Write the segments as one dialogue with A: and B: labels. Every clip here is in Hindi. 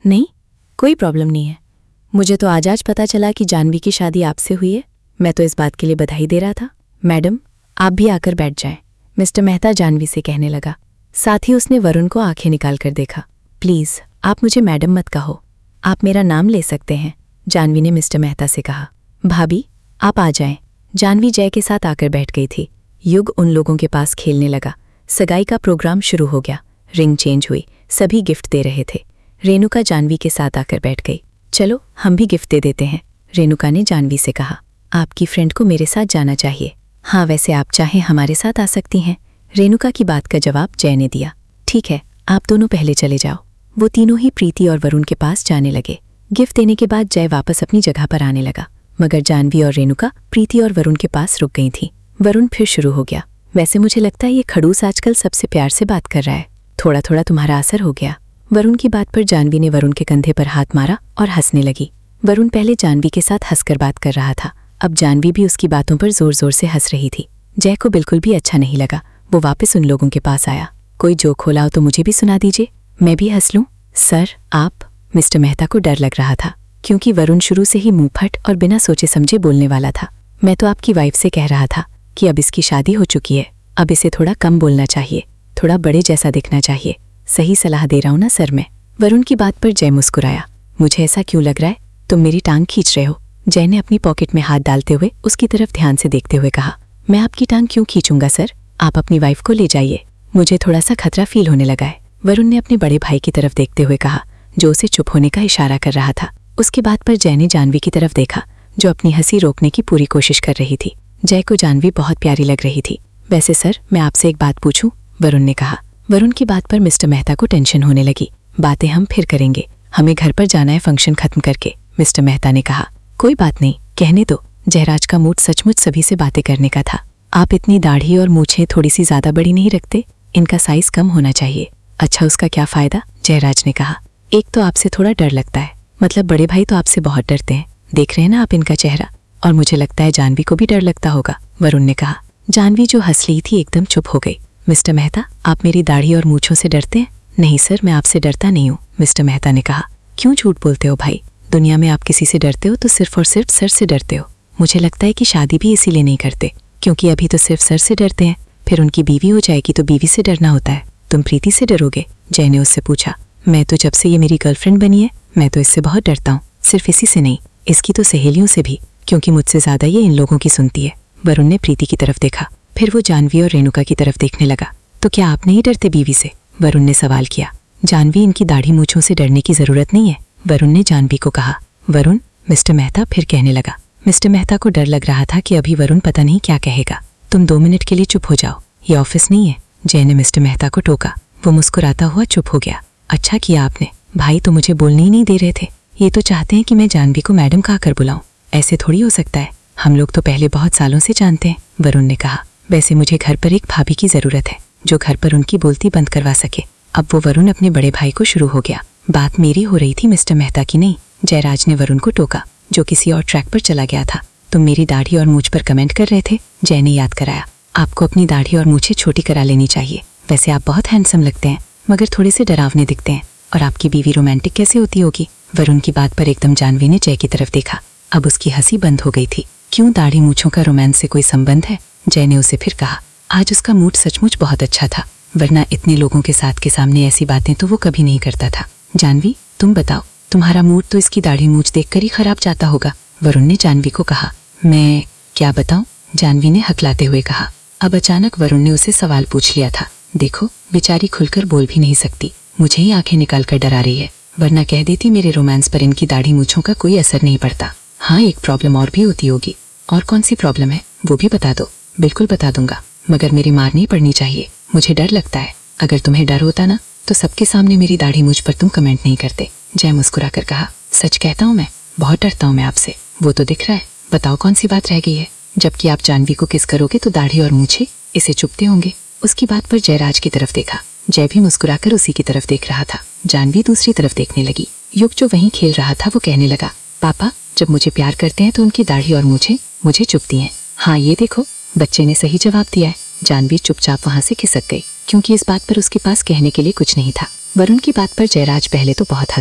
A: नहीं, कोई प्रॉब्लम नहीं है। मुझे तो आज पता चला कि जानवी की शादी आपसे हुई है। मैं तो इस बात के लिए बधाई दे रहा था। मैडम, आप भी आकर बैठ जाएं, मिस्टर मेहता जानवी से कहने लगा। साथ ही उसने वरुण को आंखें निकाल कर देखा। प्लीज़, आप मुझे मैडम मत कहो, आप मेरा नाम ले सकते हैं, जानवी ने मिस्टर मेहता से कहा। भाभी, आप आ जाएं। जानवी जय के साथ आकर बैठ गई थी। युग उन लोगों के पास खेलने लगा। सगाई का प्रोग्राम शुरू हो गया। रिंग चेंज हुई, सभी गिफ्ट दे रहे थे। रेणुका जानवी के साथ आकर बैठ गई। चलो हम भी गिफ्ट दे देते हैं, रेणुका ने जानवी से कहा। आपकी फ्रेंड को मेरे साथ जाना चाहिए। हाँ, वैसे आप चाहें हमारे साथ आ सकती हैं, रेणुका की बात का जवाब जय ने दिया। ठीक है, आप दोनों पहले चले जाओ। वो तीनों ही प्रीति और वरुण के पास जाने लगे। गिफ्ट देने के बाद जय वापस अपनी जगह पर आने लगा, मगर जानवी और रेणुका प्रीति और वरुण के पास रुक गई थी। वरुण फिर शुरू हो गया। वैसे मुझे लगता है ये खड़ूस आजकल सबसे प्यार से बात कर रहा है। थोड़ा थोड़ा तुम्हारा असर हो गया। वरुण की बात पर जानवी ने वरुण के कंधे पर हाथ मारा और हंसने लगी। वरुण पहले जानवी के साथ हंसकर बात कर रहा था, अब जानवी भी उसकी बातों पर जोर जोर से हंस रही थी। जय को बिल्कुल भी अच्छा नहीं लगा। वो वापस उन लोगों के पास आया। कोई जोक खोला हो तो मुझे भी सुना दीजिए, मैं भी हंस लूं। सर, आप? मिस्टर मेहता को डर लग रहा था, क्योंकि वरुण शुरू से ही मुंहफट और बिना सोचे समझे बोलने वाला था। मैं तो आपकी वाइफ से कह रहा था कि अब इसकी शादी हो चुकी है, अब इसे थोड़ा कम बोलना चाहिए, थोड़ा बड़े जैसा दिखना चाहिए। सही सलाह दे रहा हूं ना सर मैं? वरुण की बात पर जय मुस्कुराया। मुझे ऐसा क्यों लग रहा है तुम मेरी टांग खींच रहे हो? जय ने अपनी पॉकेट में हाथ डालते हुए उसकी तरफ ध्यान से देखते हुए कहा। मैं आपकी टांग क्यों खींचूंगा सर? आप अपनी वाइफ को ले जाइए, मुझे थोड़ा सा खतरा फील होने लगा है, वरुण ने अपने बड़े भाई की तरफ देखते हुए कहा, जो उसे चुप होने का इशारा कर रहा था। उसके बाद पर जय ने जानवी की तरफ देखा, जो अपनी हंसी रोकने की पूरी कोशिश कर रही थी। जय को जानवी बहुत प्यारी लग रही थी। वैसे सर, मैं आपसे एक बात पूछूं? वरुण ने कहा। वरुण की बात पर मिस्टर मेहता को टेंशन होने लगी। बातें हम फिर करेंगे, हमें घर पर जाना है फंक्शन खत्म करके, मिस्टर मेहता ने कहा। कोई बात नहीं, कहने दो। जयराज का मूड सचमुच सभी से बातें करने का था। आप इतनी दाढ़ी और मूछें थोड़ी सी ज्यादा बड़ी नहीं रखते? इनका साइज कम होना चाहिए। अच्छा, उसका क्या फायदा? जयराज ने कहा। एक तो आपसे थोड़ा डर लगता है, मतलब बड़े भाई तो आपसे बहुत डरते हैं। देख रहे हैं ना आप इनका चेहरा, और मुझे लगता है जानवी को भी डर लगता होगा, वरुण ने कहा। जानवी जो हंस रही थी एकदम चुप हो गई। मिस्टर मेहता, आप मेरी दाढ़ी और मूछों से डरते हैं? नहीं सर, मैं आपसे डरता नहीं हूँ, मिस्टर मेहता ने कहा। क्यों झूठ बोलते हो भाई? दुनिया में आप किसी से डरते हो तो सिर्फ और सिर्फ सर से डरते हो। मुझे लगता है कि शादी भी इसीलिए नहीं करते, क्योंकि अभी तो सिर्फ सर से डरते हैं, फिर उनकी बीवी हो जाएगी तो बीवी से डरना होता है। तुम प्रीति से डरोगे? जय ने उससे पूछा। मैं तो जब से ये मेरी गर्लफ्रेंड बनी है, मैं तो इससे बहुत डरता हूँ। सिर्फ इसी से नहीं, इसकी तो सहेलियों से भी, क्योंकि मुझसे ज्यादा ये इन लोगों की सुनती है। वरुण ने प्रीति की तरफ देखा, फिर वो जानवी और रेणुका की तरफ देखने लगा। तो क्या आप नहीं डरते बीवी से? वरुण ने सवाल किया। जानवी, इनकी दाढ़ी मूछों से डरने की जरूरत नहीं है, वरुण ने जानवी को कहा। वरुण? मिस्टर मेहता फिर कहने लगा। मिस्टर मेहता को डर लग रहा था कि अभी वरुण पता नहीं क्या कहेगा। तुम 2 मिनट के लिए चुप हो जाओ, ये ऑफिस नहीं है, जय ने मिस्टर मेहता को टोका। वो मुस्कुराता हुआ चुप हो गया। अच्छा किया आपने, भाई तो मुझे बोलने ही नहीं दे रहे थे। ये तो चाहते हैं कि मैं जानवी को मैडम कहकर बुलाऊं। ऐसे थोड़ी हो सकता है, हम लोग तो पहले बहुत सालों से जानते हैं, वरुण ने कहा। वैसे मुझे घर पर एक भाभी की जरूरत है, जो घर पर उनकी बोलती बंद करवा सके। अब वो वरुण अपने बड़े भाई को शुरू हो गया। बात मेरी हो रही थी मिस्टर मेहता की नहीं, जयराज ने वरुण को टोका, जो किसी और ट्रैक पर चला गया था। तुम मेरी दाढ़ी और मूछ पर कमेंट कर रहे थे, जय ने याद कराया। आपको अपनी दाढ़ी और मूछें छोटी करा लेनी चाहिए। वैसे आप बहुत हैंडसम लगते हैं, मगर थोड़े से डरावने दिखते हैं। और आपकी बीवी रोमांटिक कैसे होती होगी? वरुण की बात पर एकदम जानवी ने जय की तरफ देखा। अब उसकी हंसी बंद हो गई थी। क्यों, दाढ़ी मूछों का रोमांस से कोई संबंध है? जय ने उसे फिर कहा। आज उसका मूड सचमुच बहुत अच्छा था, वरना इतने लोगों के साथ के सामने ऐसी बातें तो वो कभी नहीं करता था। जानवी, तुम बताओ, तुम्हारा मूड तो इसकी दाढ़ी मूछ देखकर ही खराब जाता होगा, वरुण ने जानवी को कहा। मैं क्या बताऊं? जानवी ने हकलाते हुए कहा। अब अचानक वरुण ने उसे सवाल पूछ लिया था। देखो, बेचारी खुलकर बोल भी नहीं सकती, मुझे ही आंखें निकाल कर डरा रही है, वरना कह देती मेरे रोमांस पर इनकी दाढ़ी मूछों का कोई असर नहीं पड़ता। हाँ, एक प्रॉब्लम और भी होती होगी। और कौन सी प्रॉब्लम है, वो भी बता दो। बिल्कुल बता दूंगा, मगर मेरी मार नहीं पड़नी चाहिए, मुझे डर लगता है। अगर तुम्हें डर होता ना, तो सबके सामने मेरी दाढ़ी मूछ पर तुम कमेंट नहीं करते, जय मुस्कुरा कर कहा। सच कहता हूँ, मैं बहुत डरता हूँ मैं आपसे, वो तो दिख रहा है। बताओ कौन सी बात रह गई है? जबकि आप जानवी को किस करोगे तो दाढ़ी और मूछे इसे चुपते होंगे। उसकी बात पर जयराज की तरफ देखा। जय भी मुस्कुराकर उसी की तरफ देख रहा था। जानवी दूसरी तरफ देखने लगी। युग जो वहीं खेल रहा था वो कहने लगा, पापा जब मुझे प्यार करते हैं तो उनकी दाढ़ी और मूछें मुझे चुभती हैं। हाँ, ये देखो, बच्चे ने सही जवाब दिया है। जानवी चुपचाप वहां से खिसक गई, क्योंकि इस बात पर उसके पास कहने के लिए कुछ नहीं था। वरुण की बात पर जयराज पहले तो बहुत हंसा,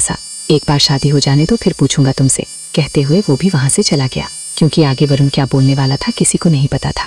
A: एक बार शादी हो जाने दो, फिर पूछूंगा तुमसे। कहते हुए वो भी वहां से चला गया। क्योंकि आगे वरुण क्या बोलने वाला था किसी को नहीं पता था।